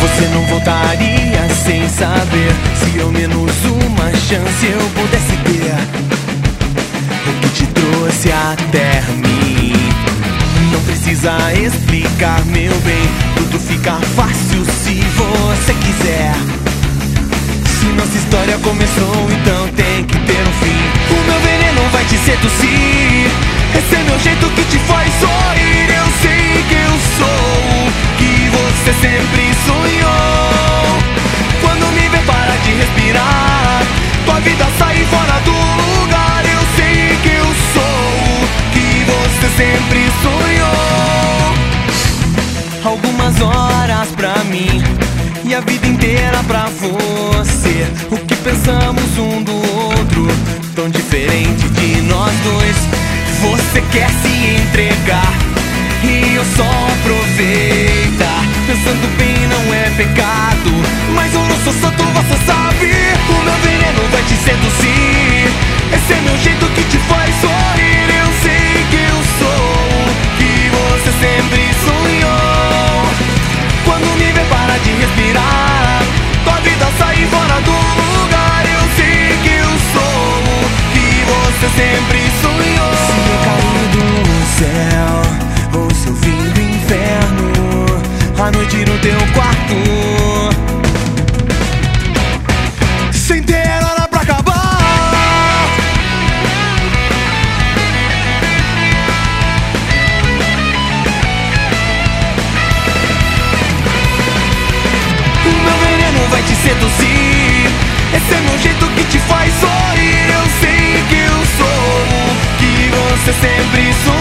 Você não voltaria sem saber. Se ao menos uma chance eu pudesse ter. O que te trouxe até mim não precisa explicar, meu bem. Tudo fica fácil se você quiser. Se nossa história começou, então tem que ter um fim. O meu veneno vai te seduzir. Esse é meu jeito que te faz sorrir. Eu sei que eu sou o que você sempre sonhou. Quando me vê para de respirar, tua vida sai fora do lugar. Eu sei que eu sou o que você sempre sonhou. Algumas horas pra mim e a vida inteira pra você. O que pensamos um do outro, tão diferente de nós dois. Você quer se entregar e eu só aproveita. Pensando bem não é pecado, mas eu não sou santo, você sabe. O meu veneno vai te seduzir. Esse é meu jeito que te faz sorrir. Eu sei que eu sou o que você sempre sonhou. Quando me vê para de respirar, tua vida sai fora do lugar. Eu sei que eu sou o que você sempre sonhou. Se eu cair do céu ou se eu vim do inferno, à noite no teu quarto, sem ter hora pra acabar. O meu veneno vai te seduzir. Esse é meu jeito que te faz sorrir. Eu sei que eu sou o que você sempre sonhou.